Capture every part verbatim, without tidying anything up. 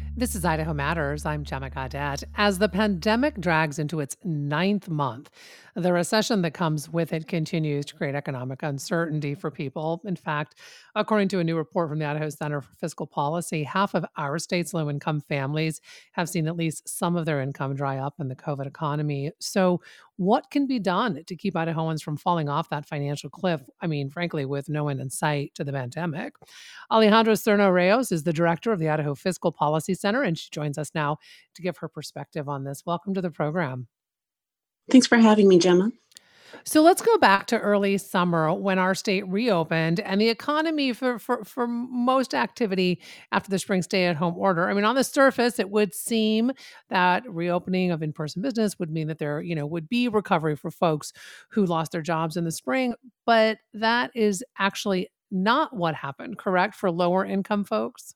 This is Idaho Matters. I'm Gemma Gadet. As the pandemic drags into its ninth month, the recession that comes with it continues to create economic uncertainty for people. In fact, according to a new report from the Idaho Center for Fiscal Policy, half of our state's low income families have seen at least some of their income dry up in the COVID economy. So, what can be done to keep Idahoans from falling off that financial cliff? I mean, frankly, with no end in sight to the pandemic. Alejandra Cerno Reyes is the director of the Idaho Fiscal Policy Center, and she joins us now to give her perspective on this. Welcome to the program. Thanks for having me, Gemma. So let's go back to early summer when our state reopened and the economy for, for, for most activity after the spring stay at home order. I mean, on the surface, it would seem that reopening of in-person business would mean that there, you know, would be recovery for folks who lost their jobs in the spring, but that is actually not what happened, correct, for lower income folks?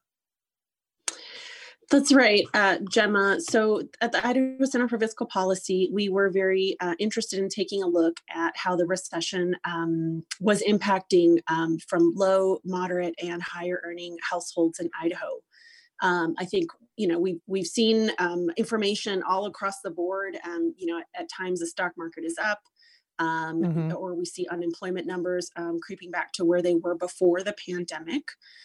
That's right, uh, Gemma. So at the Idaho Center for Fiscal Policy, we were very uh, interested in taking a look at how the recession um, was impacting um, from low, moderate, and higher earning households in Idaho. Um, I think you know we've we've seen um, information all across the board. Um, you know, at, at times the stock market is up, um, Hmm. or we see unemployment numbers um, creeping back to where they were before the pandemic.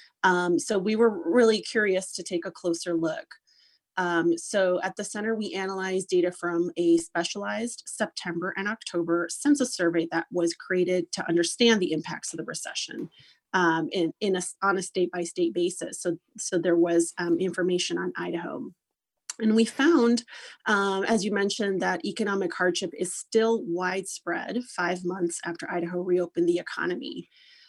Um, so we were really curious to take a closer look. Um, so at the center, we analyzed data from a specialized September and October census survey that was created to understand the impacts of the recession um, in, in a, on a state by state basis. So, so there was um, information on Idaho. And we found, um, as you mentioned, that economic hardship is still widespread five months after Idaho reopened the economy.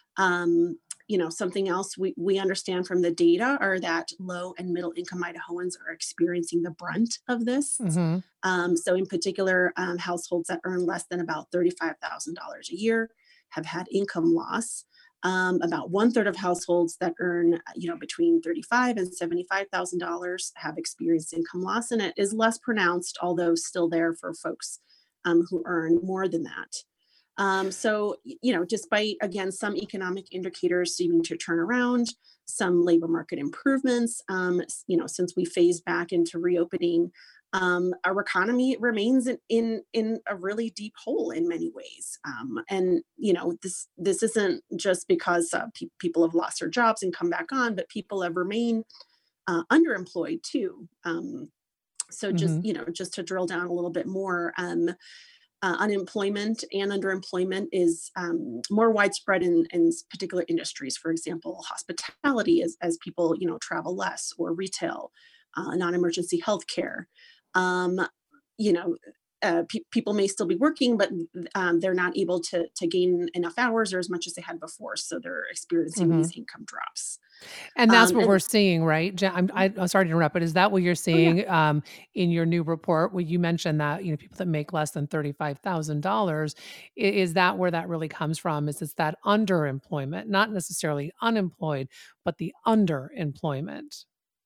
Um, you know, something else we, we understand from the data are that low and middle income Idahoans are experiencing the brunt of this. Hmm. Um, so, in particular, um, households that earn less than about thirty-five thousand dollars a year have had income loss. Um, about one third of households that earn, you know, between thirty-five and seventy-five thousand dollars have experienced income loss, and it is less pronounced, although still there for folks um, who earn more than that. Um, so, you know, despite, again, some economic indicators seeming to turn around, some labor market improvements, um, you know, since we phased back into reopening, um, our economy remains in, in in a really deep hole in many ways. Um, and you know, this this isn't just because uh, pe- people have lost their jobs and come back on, but people have remained uh, underemployed too. Um, so just Hmm. you know, just to drill down a little bit more. Um, uh, unemployment and underemployment is um, more widespread in, in particular industries. For example, hospitality, as, as people you know travel less, or retail, uh, non-emergency healthcare. Um, you know, uh, pe- people may still be working, but um, they're not able to to gain enough hours or as much as they had before, so they're experiencing Hmm. these income drops. And that's Um, what and we're seeing, right? Ja- I'm, I, I'm sorry to interrupt, but is that what you're oh yeah, seeing um, in your new report? Where you mentioned that you know people that make less than thirty-five thousand dollars, is that where that really comes from? Is it's that underemployment, not necessarily unemployed, but the underemployment?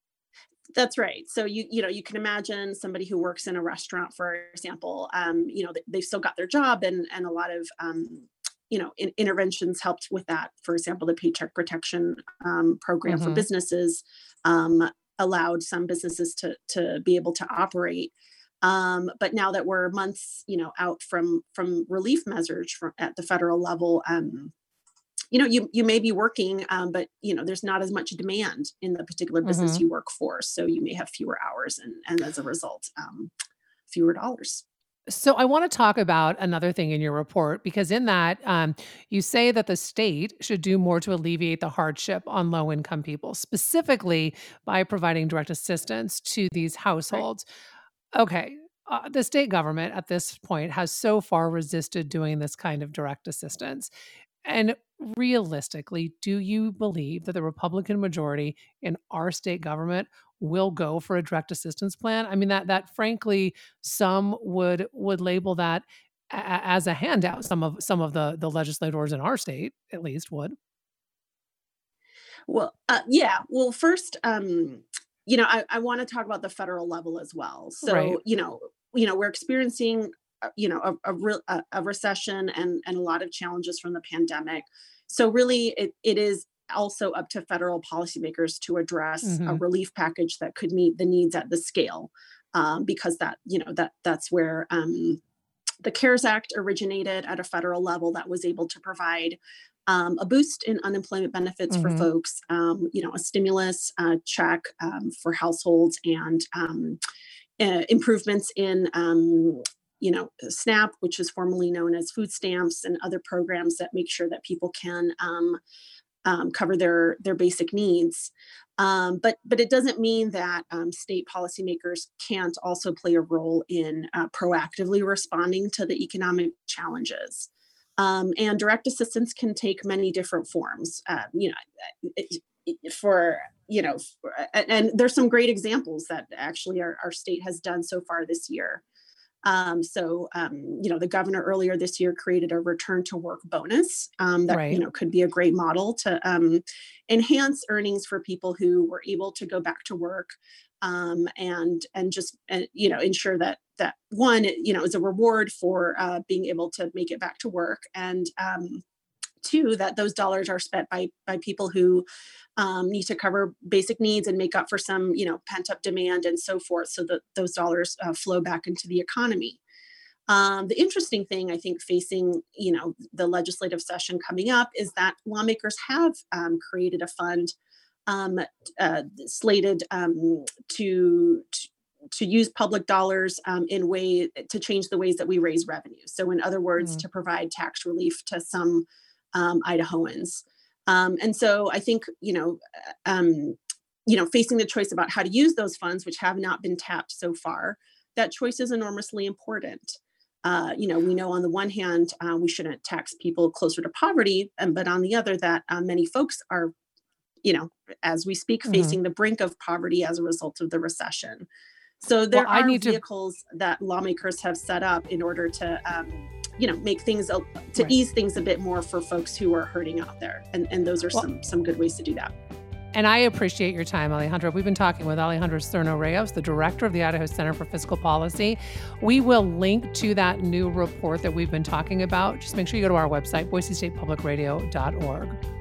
that's right. So you you know you can imagine somebody who works in a restaurant, for example. Um, you know they, they've still got their job, and and a lot of um, you know in, interventions helped with that. For example, the Paycheck Protection um, Program for Hmm. businesses um, allowed some businesses to to be able to operate. Um, but now that we're months you know out from from relief measures from, at the federal level, um, you know you you may be working, um, but you know there's not as much demand in the particular business Hmm. you work for, so you may have fewer hours, and and as a result, um, fewer dollars. So I want to talk about another thing in your report because in that um, you say that the state should do more to alleviate the hardship on low income people, specifically by providing direct assistance to these Right. households. Okay. Uh, the state government at this point has so far resisted doing this kind of direct assistance. And realistically, do you believe that the Republican majority in our state government will go for a direct assistance plan? I mean, that that frankly, some would would label that a- a- as a handout. Some of some of the the legislators in our state, at least, would. Well, uh, yeah. Well, first, um, you know, I, I want to talk about the federal level as well. Right. So, you know, you know, we're experiencing, uh, you know, a, a, real, a, a recession and and a lot of challenges from the pandemic. So, really, it it is. also up to federal policymakers to address a hmm relief package that could meet the needs at the scale, um, because that, you know, that that's where um, the CARES Act originated at a federal level that was able to provide um, a boost in unemployment benefits for hmm folks, um, you know, a stimulus uh, check um, for households, and um, uh, improvements in, um, you know, SNAP, which is formerly known as food stamps, and other programs that make sure that people can um, um, cover their their basic needs. Um, but but it doesn't mean that um, state policymakers can't also play a role in uh, proactively responding to the economic challenges. Um, and direct assistance can take many different forms. Uh, you know, it, it, for you know, for, and, and there's some great examples that actually our, our state has done so far this year. Um, so, um, you know, the governor earlier this year created a return to work bonus um, that, you Right. know, could be a great model to um, enhance earnings for people who were able to go back to work, um, and and just, uh, you know, ensure that that one, you know, is a reward for uh, being able to make it back to work. And um, two, that those dollars are spent by by people who um, need to cover basic needs and make up for some, you know, pent up demand and so forth, so that those dollars uh, flow back into the economy. Um, the interesting thing, I think, facing, you know, the legislative session coming up is that lawmakers have um, created a fund um, uh, slated um, to, to to use public dollars um, in way to change the ways that we raise revenue. So, in other words, Mm. to provide tax relief to some um, Idahoans. Um, and so, I think, you know, uh, um, you know, facing the choice about how to use those funds, which have not been tapped so far, that choice is enormously important. Uh, you know, we know on the one hand, uh, we shouldn't tax people closer to poverty, and but on the other, that uh, many folks are, you know, as we speak, hmm facing the brink of poverty as a result of the recession. So Well, there I are need to. vehicles that lawmakers have set up in order to, um, you know, make things a, to Right. ease things a bit more for folks who are hurting out there, and and those are Well, some some good ways to do that. and I appreciate your time, Alejandra. We've been talking with Alejandra Cerno Reyes, the director of the Idaho Center for Fiscal Policy. We will link to that new report that we've been talking about. Just make sure you go to our website, boise state public radio dot org.